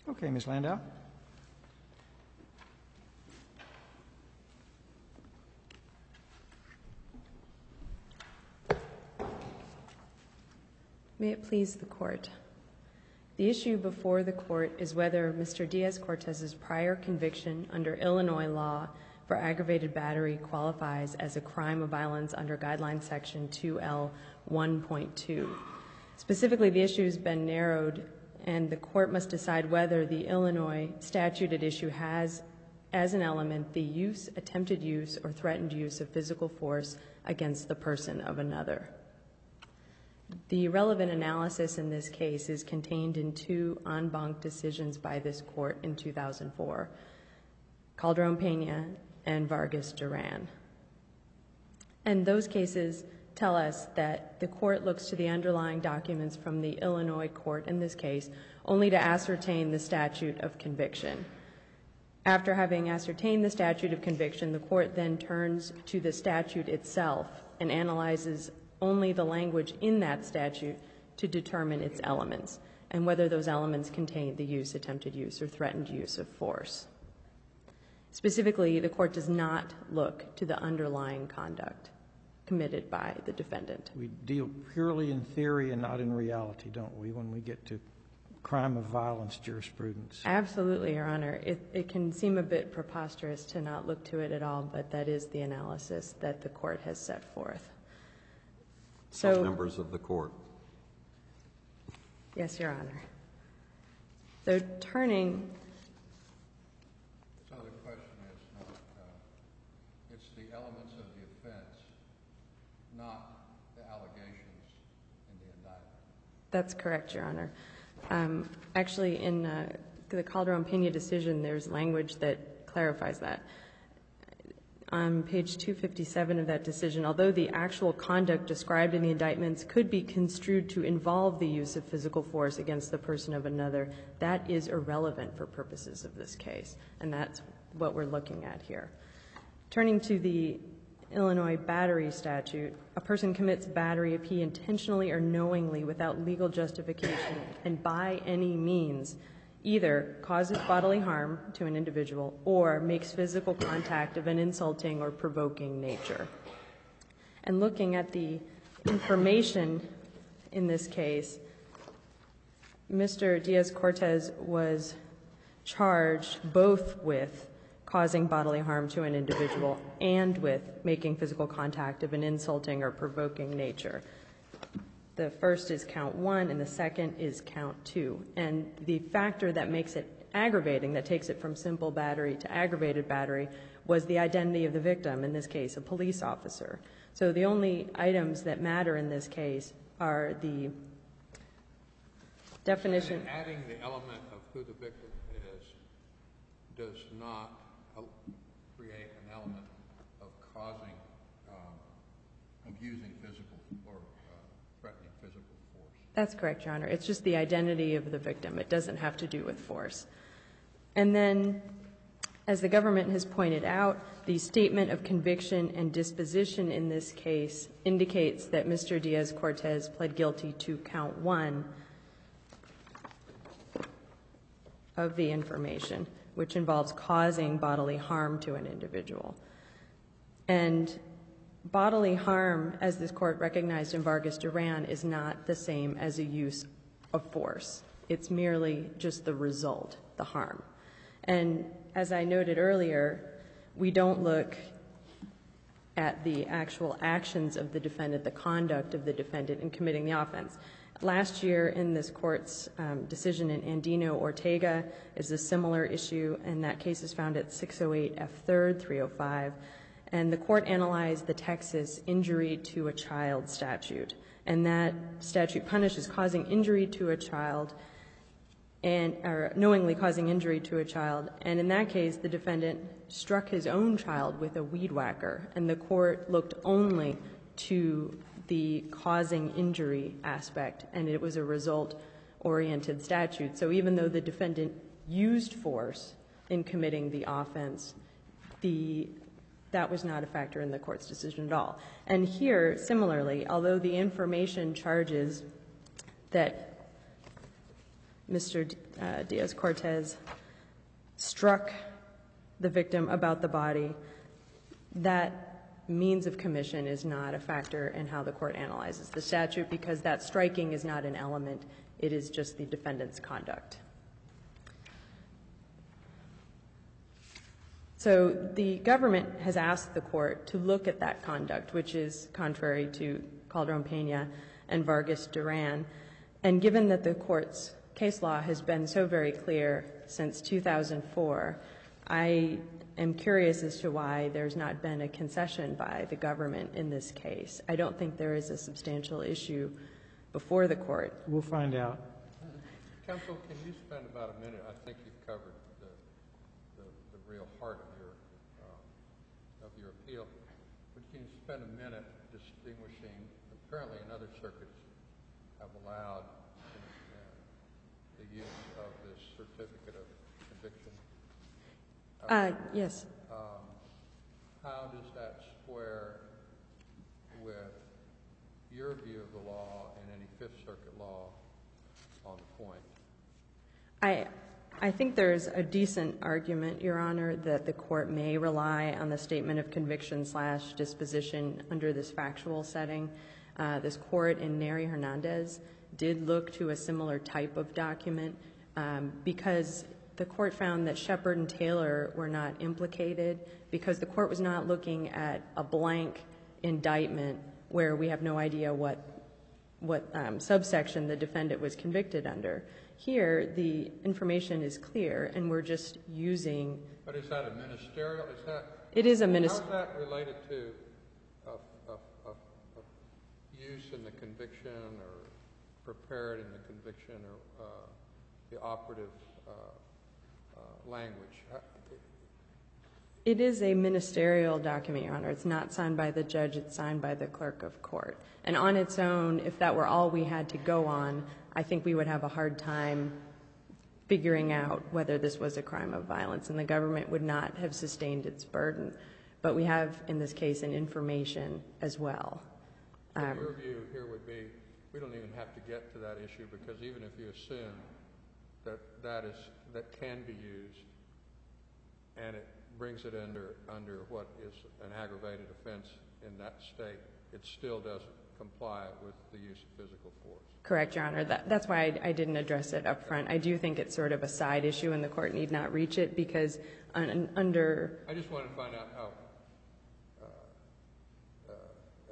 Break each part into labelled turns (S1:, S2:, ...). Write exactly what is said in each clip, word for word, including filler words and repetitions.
S1: Okay, Miz Landau.
S2: May it please the Court. The issue before the Court is whether Mister Diaz-Cortez's prior conviction under Illinois law for aggravated battery qualifies as a crime of violence under Guideline Section two L one point two. Specifically, the issue has been narrowed, and the Court must decide whether the Illinois statute at issue has as an element the use, attempted use, or threatened use of physical force against the person of another. The relevant analysis in this case is contained in two en banc decisions by this Court in two thousand four, Calderon-Pena and Vargas-Duran. And those cases tell us that the Court looks to the underlying documents from the Illinois court in this case only to ascertain the statute of conviction. After having ascertained the statute of conviction, the Court then turns to the statute itself and analyzes only the language in that statute to determine its elements and whether those elements contain the use, attempted use, or threatened use of force. Specifically, the Court does not look to the underlying conduct committed by the defendant.
S1: We deal purely in theory and not in reality, don't we, when we get to crime of violence jurisprudence?
S2: Absolutely, Your Honor. It, it can seem a bit preposterous to not look to it at all, but that is the analysis that the Court has set forth. So,
S3: Some members of the Court.
S2: Yes, Your Honor. So turning.
S4: So the question is not, uh, it's the elements of the offense, not the allegations in the indictment.
S2: That's correct, Your Honor. Um, actually, in uh, the Calderon-Pena decision, there's language that clarifies that. On page two fifty-seven of that decision, although the actual conduct described in the indictments could be construed to involve the use of physical force against the person of another, that is irrelevant for purposes of this case, and that's what we're looking at here. Turning to the Illinois battery statute, a person commits battery if he intentionally or knowingly, without legal justification and by any means, either causes bodily harm to an individual or makes physical contact of an insulting or provoking nature. And looking at the information in this case, Mister Diaz-Cortez was charged both with causing bodily harm to an individual and with making physical contact of an insulting or provoking nature. The first is count one, and the second is count two. And the factor that makes it aggravating, that takes it from simple battery to aggravated battery, was the identity of the victim, in this case, a police officer. So the only items that matter in this case are the definition.
S4: And adding the element of who the victim is does not create an element of causing, um, of using physical or threatening physical force.
S2: That's correct, Your Honor. It's just the identity of the victim. It doesn't have to do with force. And then, as the government has pointed out, the statement of conviction and disposition in this case indicates that Mister Diaz-Cortez pled guilty to count one of the information, which involves causing bodily harm to an individual. And bodily harm, as this Court recognized in Vargas-Duran, is not the same as a use of force. It's merely just the result, the harm. And as I noted earlier, we don't look at the actual actions of the defendant, the conduct of the defendant in committing the offense. Last year in this Court's um, decision in Andino-Ortega is a similar issue, and that case is found at six oh eight F third, three oh five. And the Court analyzed the Texas injury to a child statute. And that statute punishes causing injury to a child and or knowingly causing injury to a child. And in that case, the defendant struck his own child with a weed whacker. And the Court looked only to the causing injury aspect, and it was a result-oriented statute. So even though the defendant used force in committing the offense, the that was not a factor in the Court's decision at all. And here, similarly, although the information charges that Mister D- uh, Diaz-Cortez struck the victim about the body, that means of commission is not a factor in how the court analyzes the statute, because that striking is not an element. It is just the defendant's conduct. So the government has asked the court to look at that conduct, which is contrary to Calderon-Pena and Vargas Duran. And given that the court's case law has been so very clear since two thousand four, I am curious as to why there's not been a concession by the government in this case. I don't think there is a substantial issue before the court.
S1: We'll find out.
S4: Counsel, can you spend about a minute? I think you've covered the, the, the real heart of your, uh, of your appeal. But can you spend a minute distinguishing, apparently in other circuits have allowed uh, the use of this certificate of conviction?
S2: Uh, yes.
S4: Um, how does that square with your view of the law and any Fifth Circuit law on the point?
S2: I, I think there's a decent argument, Your Honor, that the court may rely on the statement of conviction slash disposition under this factual setting. Uh, this court in Neri Hernandez did look to a similar type of document um, because the court found that Shepard and Taylor were not implicated because the court was not looking at a blank indictment where we have no idea what what um, subsection the defendant was convicted under. Here, the information is clear, and we're just using.
S4: But is that a ministerial? Is that?
S2: It is a minister.
S4: How is that related to a, a, a, a use in the conviction or prepared in the conviction or uh, the operative uh, uh, language? How,
S2: It is a ministerial document, Your Honor. It's not signed by the judge. It's signed by the clerk of court. And on its own, if that were all we had to go on, I think we would have a hard time figuring out whether this was a crime of violence, and the government would not have sustained its burden. But we have, in this case, an information as well.
S4: So
S2: Um,
S4: your view here would be we don't even have to get to that issue because even if you assume that that is that can be used and it brings it under under what is an aggravated offense in that state, it still doesn't comply with the use of physical force.
S2: Correct, Your Honor. That, that's why I, I didn't address it up front. I do think it's sort of a side issue, and the court need not reach it because un, under.
S4: I just wanted to find out how uh, uh, uh,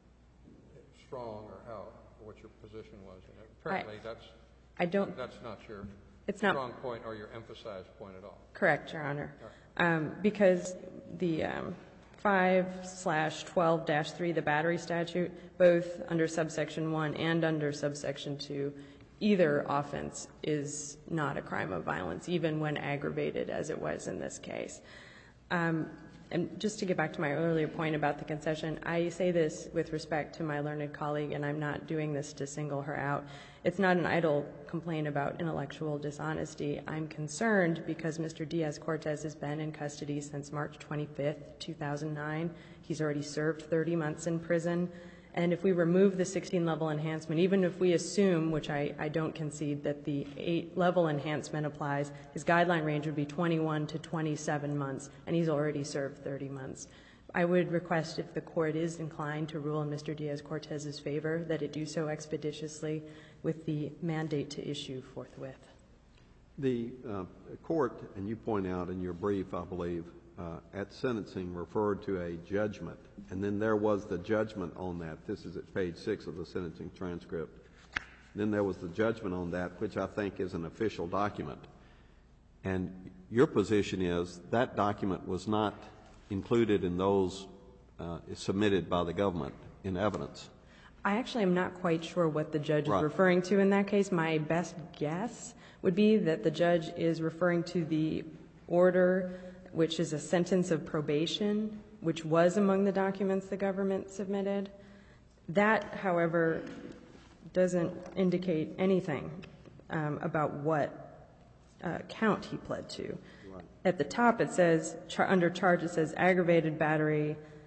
S4: strong or how what your position was. And apparently,
S2: I,
S4: that's
S2: I don't.
S4: That's not your
S2: it's not,
S4: strong point or your emphasized point at all.
S2: Correct, Your Honor. Um, because the um, five slash twelve dash three, the battery statute, both under subsection one and under subsection two, either offense is not a crime of violence, even when aggravated as it was in this case. Um, and just to get back to my earlier point about the concession, I say this with respect to my learned colleague, and I'm not doing this to single her out. It's not an idle complaint about intellectual dishonesty. I'm concerned because Mister Diaz-Cortez has been in custody since March twenty-fifth, two thousand nine. He's already served thirty months in prison. And if we remove the sixteen-level enhancement, even if we assume, which I, I don't concede, that the eight-level enhancement applies, his guideline range would be twenty-one to twenty-seven months, and he's already served thirty months. I would request, if the court is inclined to rule in Mister Diaz-Cortez's favor, that it do so expeditiously with the mandate to issue forthwith.
S3: The uh, court, and you point out in your brief, I believe, uh, at sentencing referred to a judgment, and then there was the judgment on that. This is at page six of the sentencing transcript. Then there was the judgment on that, which I think is an official document. And your position is that document was not included in those uh, submitted by the government in evidence.
S2: I actually am not quite sure what the judge
S3: Right.
S2: is referring to in that case. My best guess would be that the judge is referring to the order, which is a sentence of probation, which was among the documents the government submitted. That, however, doesn't indicate anything um, about what uh, count he pled to.
S3: Right.
S2: At the top it says, char- under charge it says aggravated battery,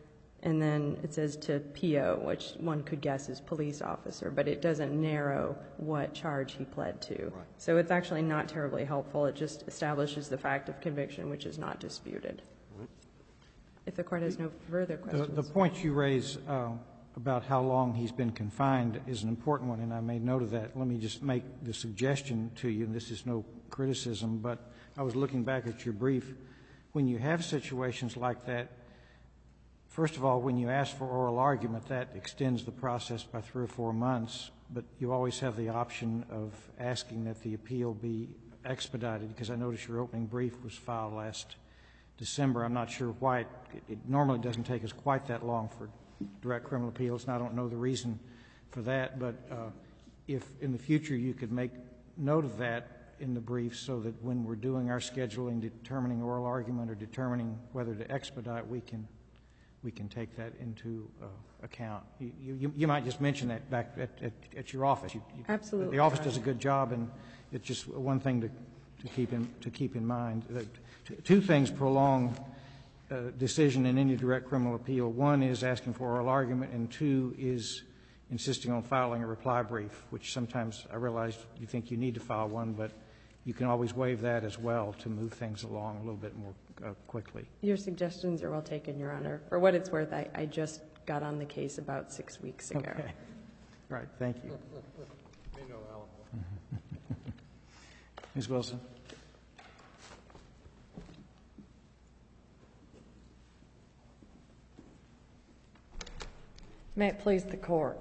S2: And then it says to P O, which one could guess is police officer, but it doesn't narrow what charge he pled to.
S3: Right.
S2: So it's actually not terribly helpful. It just establishes the fact of conviction, which is not disputed.
S3: Right.
S2: If the court has no further
S1: The,
S2: questions.
S1: the point you raise uh, about how long he's been confined is an important one, and I made note of that. Let me just make the suggestion to you, and this is no criticism, but I was looking back at your brief. When you have situations like that, first of all, when you ask for oral argument, that extends the process by three or four months, but you always have the option of asking that the appeal be expedited, because I noticed your opening brief was filed last December. I'm not sure why. It, it normally doesn't take us quite that long for direct criminal appeals, and I don't know the reason for that, but uh, if in the future you could make note of that in the brief so that when we're doing our scheduling, determining oral argument or determining whether to expedite, we can we can take that into uh, account. You, you, you might just mention that back at, at, at your office. You, you,
S2: Absolutely.
S1: The office does a good job, and it's just one thing to, to keep in to keep in mind. That two things prolong uh, decision in any direct criminal appeal. One is asking for oral argument, and two is insisting on filing a reply brief, which sometimes I realize you think you need to file one, but you can always waive that as well to move things along a little bit more uh, quickly.
S2: Your suggestions are well taken, Your Honor. For what it's worth, I, I just got on the case about six weeks ago.
S1: Okay. All right. Thank you.
S4: Me no Alamo.
S1: Miz Wilson.
S5: May it please the court.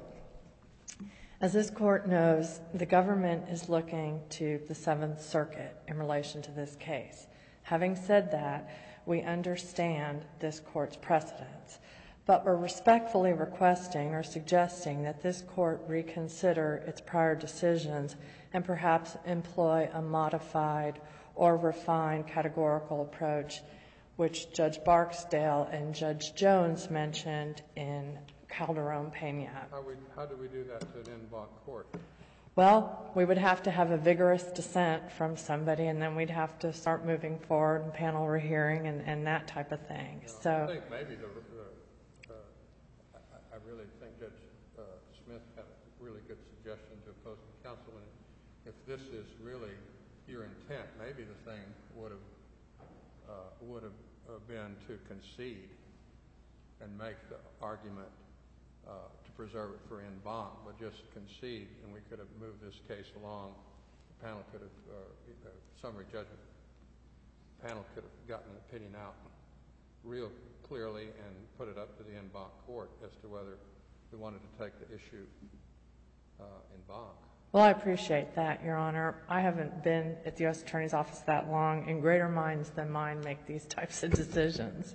S5: As this court knows, the government is looking to the Seventh Circuit in relation to this case. Having said that, we understand this court's precedents, but we're respectfully requesting or suggesting that this court reconsider its prior decisions and perhaps employ a modified or refined categorical approach, which Judge Barksdale and Judge Jones mentioned in Calderon-Pena.
S4: How, we, how do we do that to an en banc court?
S5: Well, we would have to have a vigorous dissent from somebody, and then we'd have to start moving forward and panel rehearing and, and that type of thing.
S4: You know,
S5: So
S4: I think maybe the, the uh, I, I really think Judge uh, Smith had a really good suggestion to opposing counsel. And if this is really your intent, maybe the thing would have uh, would have uh, been to concede and make the argument uh, to preserve it for en banc, but just concede, and we could have moved this case along. The panel could have, uh, uh, summary judgment panel could have gotten an opinion out real clearly and put it up to the en banc court as to whether we wanted to take the issue uh, en banc.
S5: well, I appreciate that, Your Honor. I haven't been at the U S Attorney's Office that long, and greater minds than mine make these types of decisions.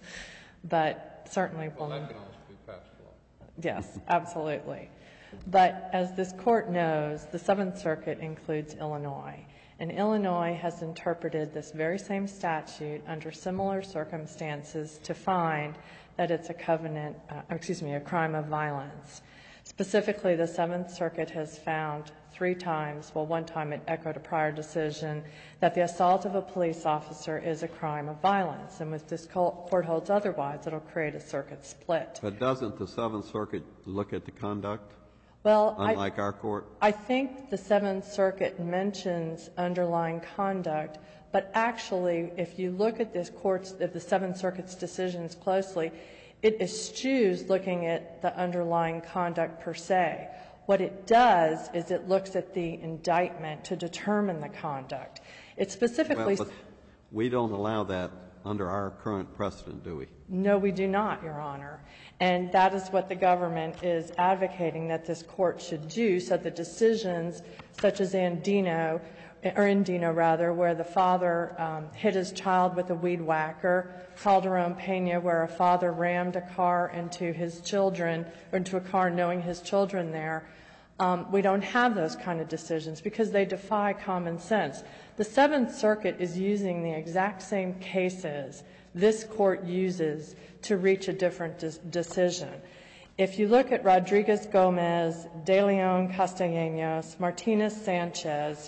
S5: But certainly,
S4: Well,
S5: we'll-
S4: that can also be passed along.
S5: yes, absolutely. But as this court knows, the Seventh Circuit includes Illinois, and Illinois has interpreted this very same statute under similar circumstances to find that it's a covenant, uh, excuse me, a crime of violence. Specifically, the Seventh Circuit has found three times, well, one time it echoed a prior decision, that the assault of a police officer is a crime of violence. And if this court holds otherwise, it'll create a circuit split.
S3: But doesn't the Seventh Circuit look at the conduct,
S5: Well, I,
S3: unlike our court?
S5: I think the Seventh Circuit mentions underlying conduct, but actually, if you look at this court's, at the Seventh Circuit's decisions closely, it eschews looking at the underlying conduct per se. What it does is it looks at the indictment to determine the conduct. It specifically...
S3: Well, but we don't allow that under our current precedent, do we?
S5: No, we do not, Your Honor. And that is what the government is advocating that this court should do, so the decisions such as Andino, or Indino rather, where the father um, hit his child with a weed whacker, Calderon-Pena, where a father rammed a car into his children, or into a car knowing his children there, um, we don't have those kind of decisions because they defy common sense. The Seventh Circuit is using the exact same cases this court uses to reach a different de- decision. If you look at Rodriguez-Gomez, De Leon Castellanos, Martinez-Sanchez,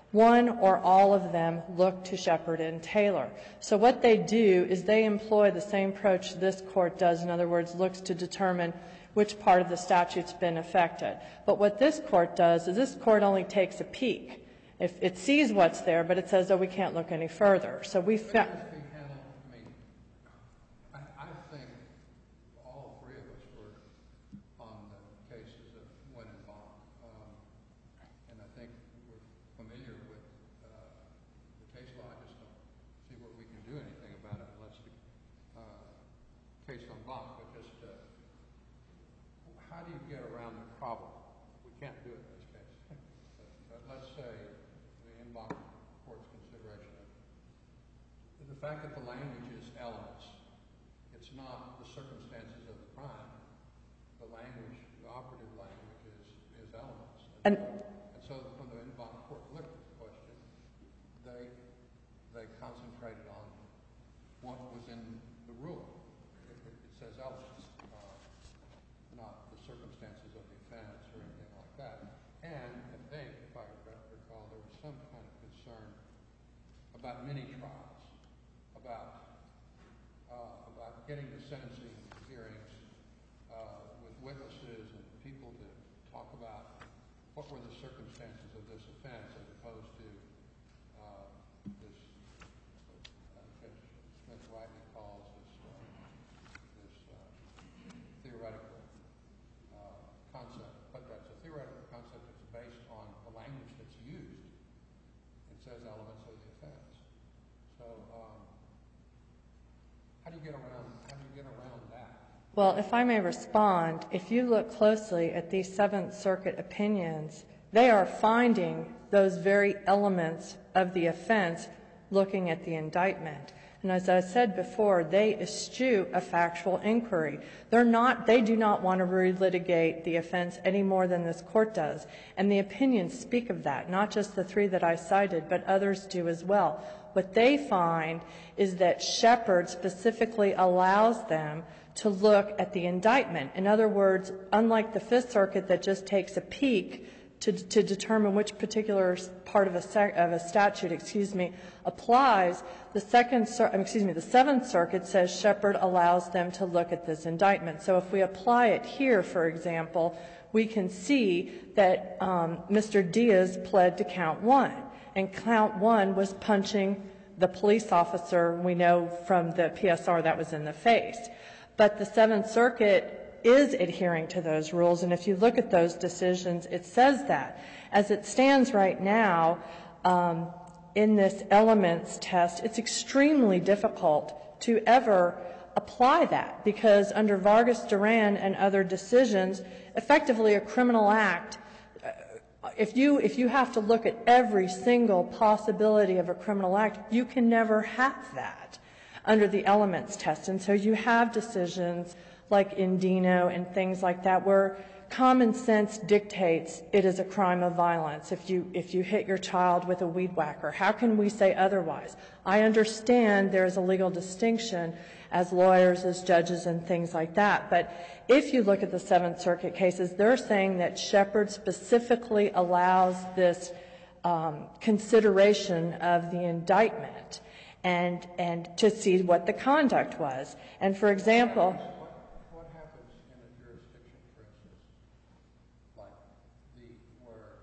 S5: One or all of them look to Shepard and Taylor. So what they do is they employ the same approach this court does, in other words, looks to determine which part of the statute's been affected. But what this court does is this court only takes a peek. If it sees what's there, but it says, oh, we can't look any further. So we found...
S4: I mean, I, I think all three of us were on the cases of Wynn and Bond, um, and I think we're familiar with uh, the case law. I just don't see what we can do anything about it unless the uh, case on Bond. But just uh, how do you get around the problem? We can't do it in this case. but, but let's say the Inbach court's consideration of the fact that the language is elements. It's not the circumstances of the crime. The language, the operative language, is, is elements. And,
S5: And,
S4: and so when the Inbach court looked at the question, they they concentrated on what was in the rule. It, it, it says elements, uh, not the circumstances of the offense or anything like that. And I think, if I recall, there was some kind of concern about mini trials, about uh, about getting the sentencing hearings uh, with witnesses and people to talk about what were the circumstances of this offense, as opposed to uh, this, uh, Judge Smith-Whiteley calls this uh, this uh, theoretical uh, concept. But that's a theoretical concept that's based on the language that's used. It says elements of the offense. So um, how do you get around? How do you get around that?
S5: well, if I may respond, if you look closely at these Seventh Circuit opinions, they are finding those very elements of the offense looking at the indictment. And as I said before, they eschew a factual inquiry. They're not, they do not want to relitigate the offense any more than this court does. And the opinions speak of that, not just the three that I cited, but others do as well. What they find is that Shepard specifically allows them to look at the indictment. In other words, unlike the Fifth Circuit that just takes a peek to, to determine which particular part of a, sec, of a statute, excuse me, applies, the second, excuse me, the Seventh Circuit says Shepard allows them to look at this indictment. So if we apply it here, for example, we can see that um, Mister Diaz pled to count one, and count one was punching the police officer, we know from the P S R, that was in the face. But the Seventh Circuit is adhering to those rules, and if you look at those decisions, it says that. As it stands right now, um, in this elements test, it's extremely difficult to ever apply that, because under Vargas Duran and other decisions, effectively a criminal act, if you, if you have to look at every single possibility of a criminal act, you can never have that under the elements test. And so you have decisions like Indino and things like that where common sense dictates it is a crime of violence if you, if you hit your child with a weed whacker. How can we say otherwise? I understand there is a legal distinction as lawyers, as judges, and things like that. But if you look at the Seventh Circuit cases, they're saying that Shepard specifically allows this um, consideration of the indictment and, and to see what the conduct was. And for example,
S4: What, what happens in a jurisdiction, for instance, like the where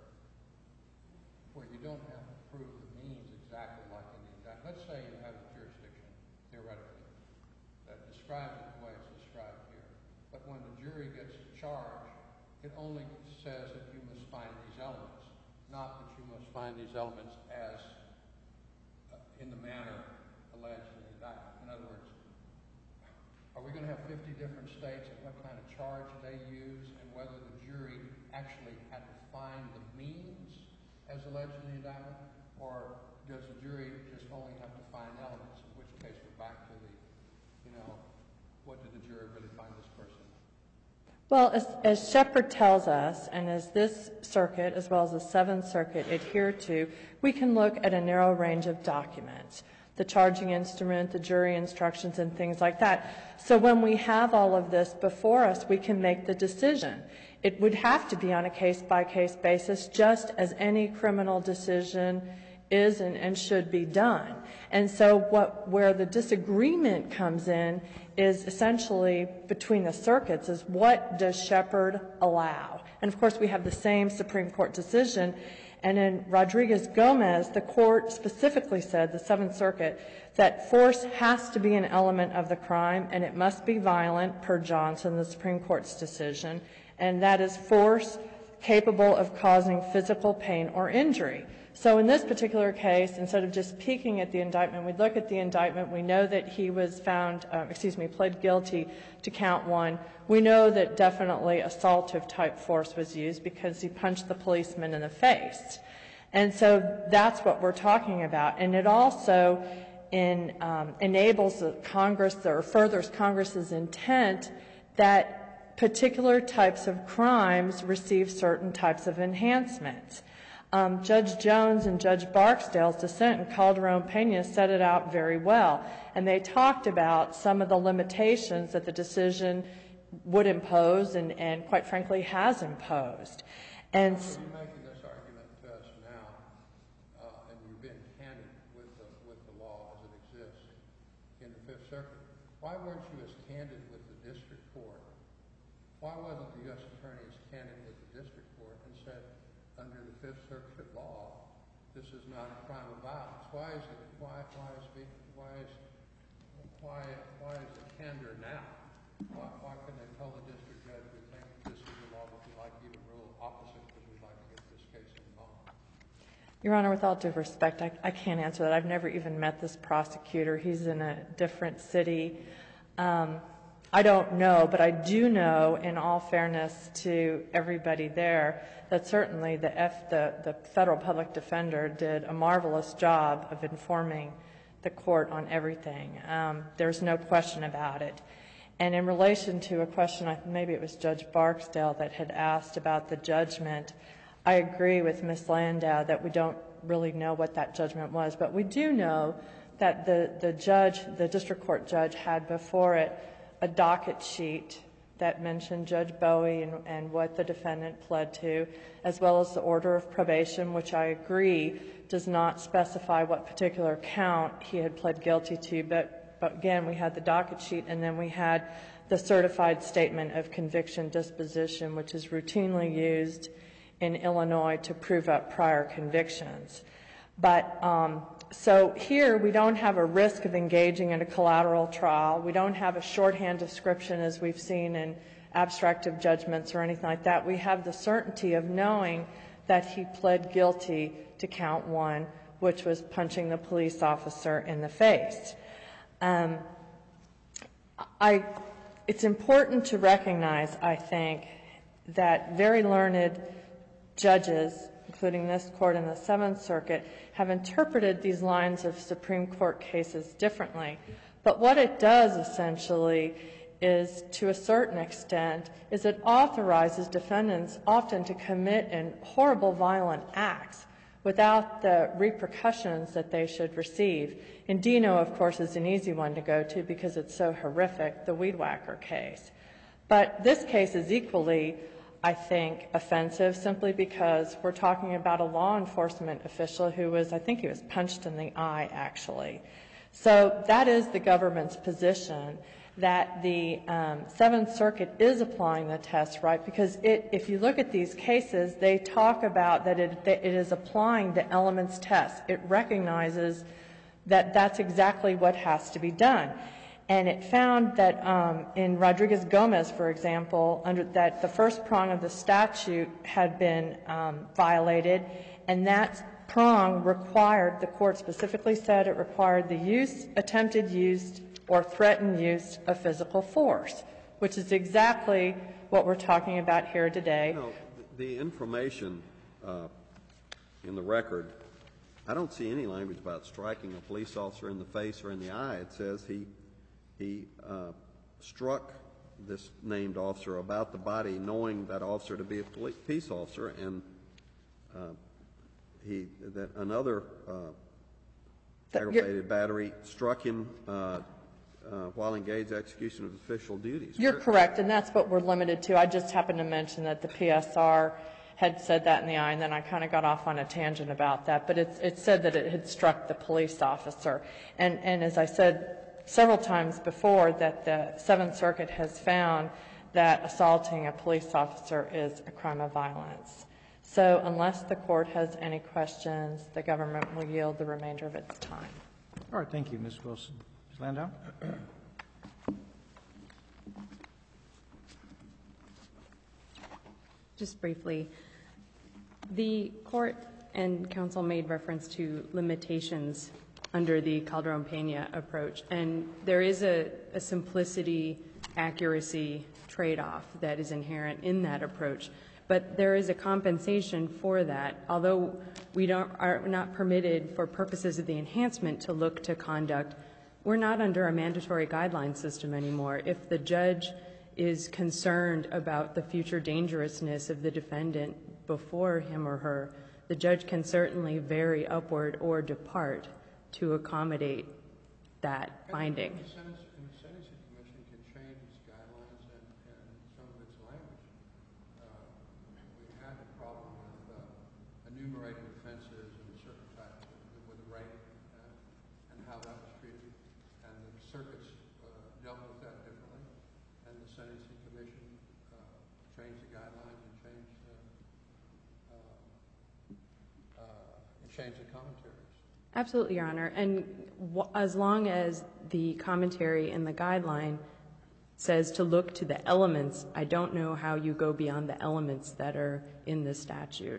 S4: where you don't have to prove the means exactly like in the indictment? Let's say you have a jurisdiction, theoretically, that describes it the way it's described here. But when the jury gets charged, it only says that you must find these elements, not that you must find these elements as uh, in the manner alleged in the indictment. In other words, are we going to have fifty different states and what kind of charge they use and whether the jury actually had to find the means as alleged in the indictment? Or does the jury just only have to find elements, in which case we're back to the, you know, what did the jury really find this person?
S5: well, as, as Shepard tells us, and as this circuit, as well as the Seventh Circuit, adhere to, we can look at a narrow range of documents, the charging instrument, the jury instructions, and things like that. So when we have all of this before us, we can make the decision. It would have to be on a case-by-case basis, just as any criminal decision is and, and should be done. And so what, where the disagreement comes in is essentially between the circuits is what does Shepard allow? And of course we have the same Supreme Court decision, and in Rodriguez-Gomez, the court specifically said, the Seventh Circuit, that force has to be an element of the crime and it must be violent per Johnson, the Supreme Court's decision, and that is force capable of causing physical pain or injury. So in this particular case, instead of just peeking at the indictment, we look at the indictment. We know that he was found, uh, excuse me, pled guilty to count one. We know that definitely assaultive type force was used because he punched the policeman in the face. And so that's what we're talking about. And it also in, um, enables the Congress or furthers Congress's intent that particular types of crimes receive certain types of enhancements. Um, Judge Jones and Judge Barksdale's dissent in Calderon-Pena set it out very well, and they talked about some of the limitations that the decision would impose and, and quite frankly, has imposed. And
S4: so you're making this argument to us now, uh, and you've been candid with the, with the law as it exists in the Fifth Circuit. Why weren't you as candid with the district court? Why wasn't the U S Attorney as candid with the district court and said, under the Fifth Circuit law, this is not a crime of violence? Why is it? Why? Why is it? Why is? Why? Why is it candor now? Why, why couldn't they tell the district judge we think this is the law, but we'd like you to rule opposite because we'd like to get this case involved?
S5: Your Honor, with all due respect, I, I can't answer that. I've never even met this prosecutor. He's in a different city. Um, I don't know, but I do know, in all fairness to everybody there, that certainly the, F, the, the federal public defender did a marvelous job of informing the court on everything. Um, there's no question about it. And in relation to a question, maybe it was Judge Barksdale that had asked about the judgment, I agree with Miz Landau that we don't really know what that judgment was, but we do know that the, the judge, the district court judge, had before it a docket sheet that mentioned Judge Bowie and, and what the defendant pled to, as well as the order of probation, which I agree does not specify what particular count he had pled guilty to, but, but again, we had the docket sheet, and then we had the certified statement of conviction disposition, which is routinely used in Illinois to prove up prior convictions. But um, so here we don't have a risk of engaging in a collateral trial. We don't have a shorthand description as we've seen in abstractive judgments or anything like that. We have the certainty of knowing that he pled guilty to count one, which was punching the police officer in the face. Um, I, it's important to recognize, I think, that very learned judges, including this court and the Seventh Circuit, have interpreted these lines of Supreme Court cases differently. But what it does essentially is, to a certain extent, is it authorizes defendants often to commit in horrible violent acts without the repercussions that they should receive. And Dino, of course, is an easy one to go to because it's so horrific, the Weed Whacker case. But this case is equally, I think, offensive simply because we're talking about a law enforcement official who was, I think he was punched in the eye, actually. So that is the government's position, that the um, Seventh Circuit is applying the test right, because it, if you look at these cases, they talk about that it, that it is applying the elements test. It recognizes that that's exactly what has to be done. And it found that um, in Rodriguez-Gomez, for example, under that the first prong of the statute had been um, violated, and that prong required, the court specifically said it required the use, attempted use, or threatened use of physical force, which is exactly what we're talking about here today.
S3: You know, the information uh, in the record, I don't see any language about striking a police officer in the face or in the eye. It says he He uh, struck this named officer about the body, knowing that officer to be a police, peace officer, and uh, he that another uh, aggravated battery struck him uh, uh, while engaged in execution of official duties.
S5: You're
S3: Where-
S5: correct, and that's what we're limited to. I just happened to mention that the P S R had said that in the I, and then I kind of got off on a tangent about that. But it's, it said that it had struck the police officer. And, and as I said several times before, that the Seventh Circuit has found that assaulting a police officer is a crime of violence. So unless the court has any questions, the government will yield the remainder of its time.
S1: All right, thank you, Miz Wilson. Miz Landau?
S2: Just briefly, the court and counsel made reference to limitations under the Calderon-Pena approach, and there is a, a simplicity, accuracy trade-off that is inherent in that approach, but there is a compensation for that. Although we don't, are not permitted for purposes of the enhancement to look to conduct, we're not under a mandatory guideline system anymore. If the judge is concerned about the future dangerousness of the defendant before him or her, the judge can certainly vary upward or depart to accommodate that finding.
S4: And the Sentencing and the Sentencing Commission can change its guidelines and, and some of its language. Uh, we had a problem with uh, enumerating offenses and certain types of, with rape uh, and how that was treated, and the circuits uh, dealt with that differently. And the Sentencing Commission uh, changed the guidelines and changed the, uh, uh, and changed the commentaries.
S2: Absolutely, Your Honor. And w- as long as the commentary in the guideline says to look to the elements, I don't know how you go beyond the elements that are in the statute.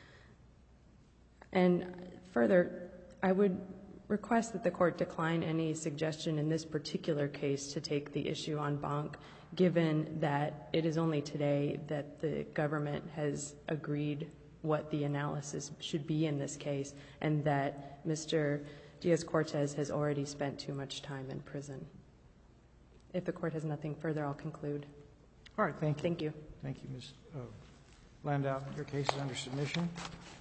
S2: And further, I would request that the court decline any suggestion in this particular case to take the issue en banc, given that it is only today that the government has agreed what the analysis should be in this case, and that Mister Diaz-Cortez has already spent too much time in prison. If the court has nothing further, I'll conclude.
S1: All right, thank you.
S2: Thank you.
S1: Thank you, Miz uh, Landau. Your case is under submission.